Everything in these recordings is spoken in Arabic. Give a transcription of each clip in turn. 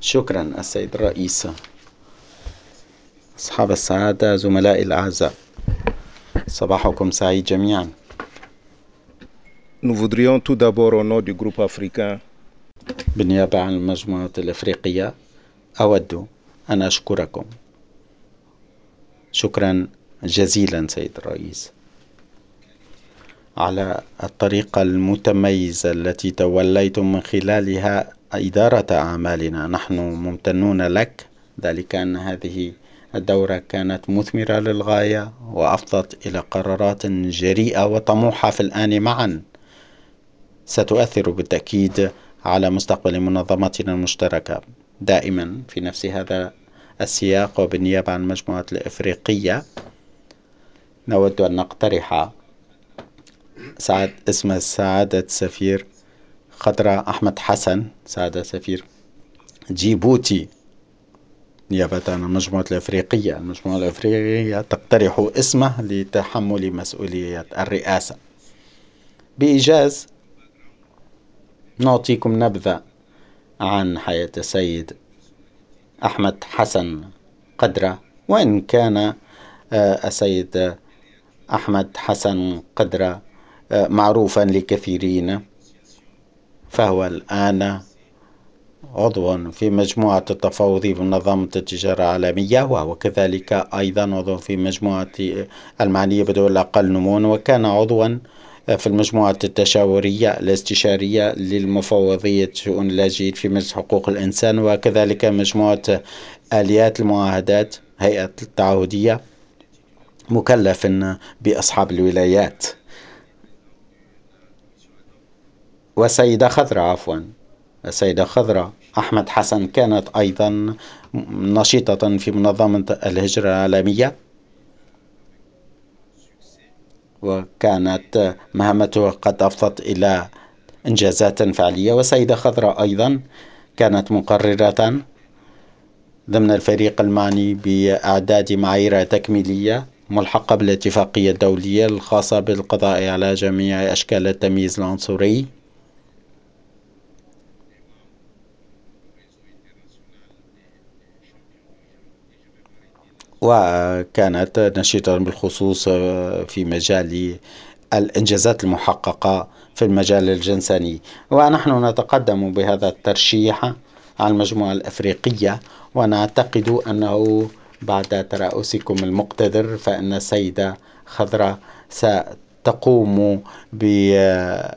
شكرا السيد الرئيس. أصحاب السعادة، زملائي الأعزاء، صباحكم سعيد جميعا. Nous voudrions tout d'abord au nom du groupe africain بالنيابة عن المجموعة الإفريقية أود أن أشكركم شكرا جزيلا سيد الرئيس على الطريقة المتميزة التي توليتم من خلالها إدارة أعمالنا. نحن ممتنون لك، ذلك أن هذه الدورة كانت مثمرة للغاية وأفضت إلى قرارات جريئة وطموحة في الآن معا ستؤثر بالتأكيد على مستقبل منظمتنا المشتركة. دائما في نفس هذا السياق وبالنيابة عن المجموعة الإفريقية نود أن نقترح اسم سعادة سفير خضراء أحمد حسن، سعادة سفير جيبوتي، نيابة عن المجموعة الأفريقية. المجموعة الأفريقية تقترح اسمه لتحمل مسؤولية الرئاسة. بإيجاز نعطيكم نبذة عن حياة السيد أحمد حسن قدرة. وإن كان السيد أحمد حسن قدرة معروفا لكثيرين، فهو الآن عضو في مجموعة التفاوض بمنظمة التجارة العالمية، وهو كذلك أيضا عضو في مجموعة المعنية بدول الأقل نموا، وكان عضوا في المجموعة التشاورية الاستشارية للمفوضية شؤون اللاجئين في مجلس حقوق الإنسان، وكذلك مجموعة آليات المعاهدات هيئة التعهدية، مكلف بأصحاب الولايات. والسيدة خضراء السيدة خضراء أحمد حسن كانت أيضا نشيطة في منظمة الهجرة العالمية، وكانت مهمتها قد أفضت إلى إنجازات فعلية. والسيدة خضراء أيضا كانت مقررة ضمن الفريق المعني بإعداد معايير تكميلية ملحقة بالاتفاقية الدولية الخاصة بالقضاء على جميع أشكال التمييز العنصري، وكانت نشيطة بالخصوص في مجال الإنجازات المحققة في المجال الجنساني. ونحن نتقدم بهذا الترشيح على المجموعة الأفريقية، ونعتقد أنه بعد ترأسكم المقتدر فإن السيدة خضراء ستقوم بعمل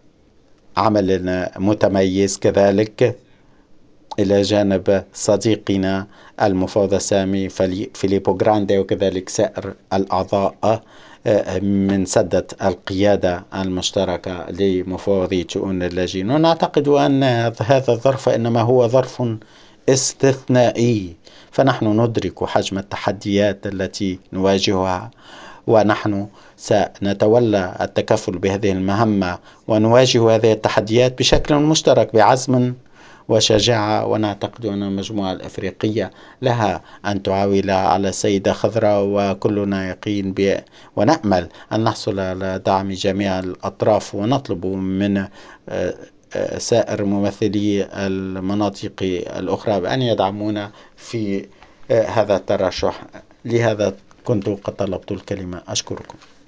متميز كذلك إلى جانب صديقنا المفوض السامي فيليبو غراندي، وكذلك سائر الأعضاء من سدة القيادة المشتركة لمفوضية شؤون اللاجئين. ونعتقد أن هذا الظرف إنما هو ظرف استثنائي، فنحن ندرك حجم التحديات التي نواجهها، ونحن سنتولى التكفل بهذه المهمة ونواجه هذه التحديات بشكل مشترك بعزم وشجاعة. ونعتقد أن المجموعة الأفريقية لها أن تعاول على السيدة خضراء، وكلنا يقين ونأمل أن نحصل على دعم جميع الأطراف، ونطلب من سائر ممثلي المناطق الأخرى بأن يدعمونا في هذا الترشح. لهذا كنت قد طلبت الكلمة. أشكركم.